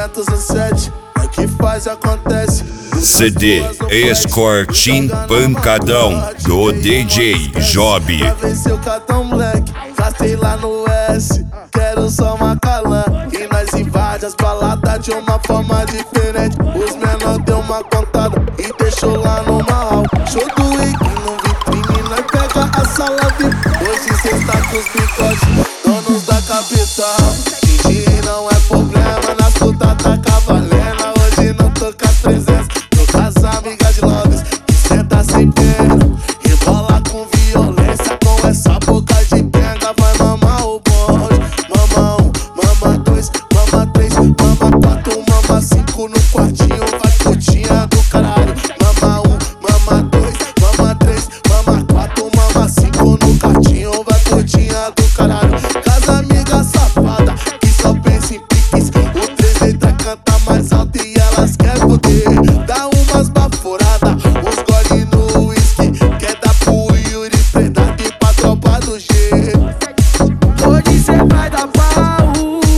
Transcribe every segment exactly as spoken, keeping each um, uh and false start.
duzentos e sete, é que faz e acontece. C D Escortim Pancadão do D J Job. Pra vencer o cartão moleque, gastei lá no S. Quero só uma calã e nós invade as baladas de uma forma diferente. Os menor deu uma contada e deixou lá no mal. Show do Wiki no vitrine, nós pega a sala V I P. Hoje cê está com os bigodes, donos da capital. Fingir não é problema, nas putas tá cavalena. Hoje não tô com as trezentas, tô com as amigas de Londres que senta sem pena, rebola com violência, com essa boca de penga. Vai mamar o bonde, mama um, mama dois, mama três, mama quatro, mama cinco no quartinho, vai putinha do caralho. Mama um, mama dois, mama três, mama quatro, mama cinco no quartinho, vai putinha do caralho. Casa amiga safada que só pensa em piques, o três letras canta mais alto e elas querem poder. Dá umas baforadas, uns gole no whisky, quer dar pro Yuri Predado e pra tropa do G. Hoje cê vai dar pau,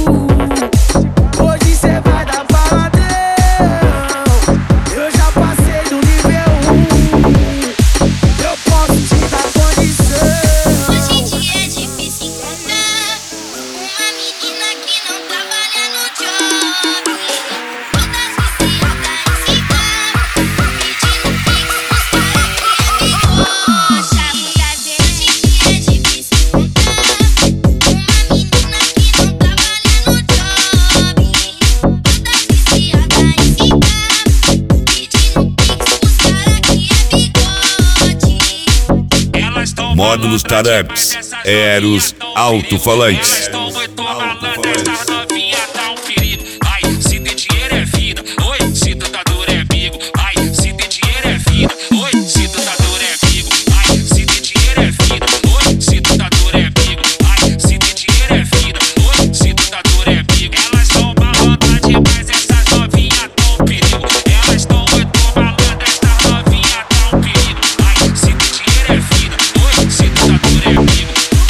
hoje cê vai dar paladão. Eu já passei do nível um, eu posso te dar condição. Hoje em dia é difícil encontrar uma menina que não trabalha no job. Todas viciadas em cigarro, pedindo pix pros caras que é bigocha. Hoje em dia é difícil encontrar uma menina que não trabalha no job. Todas viciadas em cigarro, pedindo pix pros caras que é bigode. Módulos Taraps, Eros Alto-Falantes. Estão muito malandras, essa novinha tá um perigo. Ai, se ter dinheiro é vida. Oi, se tu tá duro é amigo. Ai, se ter dinheiro é vida. Oi, se tu tá duro é amigo. Ai, se ter dinheiro é vida. Oi, se tu tá duro é amigo. Ai, se ter dinheiro é vida. Oi, se tu tá duro é amigo. Elas tão malandras demais, essas novinhas tão um perigo. Elas tão muito malandras, essas novinhas tão um perigo. Ai, se ter dinheiro é vida. Oi, se tu tá duro é amigo.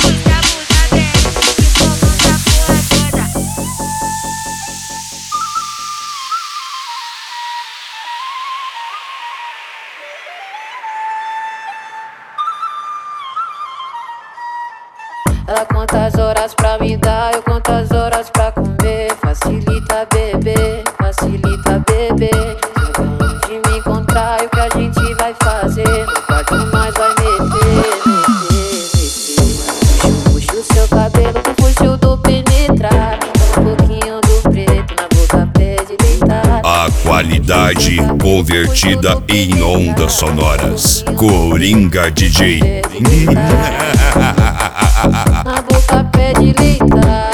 Ela conta as horas pra me dar, eu conto as horas pra comer. Facilita beber, facilita beber. Chegando de me encontrar e o que a gente vai fazer? No quarto nós vai meter, meter, meter. Puxa, puxa o seu cabelo com o fuzil do penetrar. Um pouquinho do preto na boca, pede deitar. A qualidade convertida em ondas sonoras. Coringa D J. Na boca pede deitar.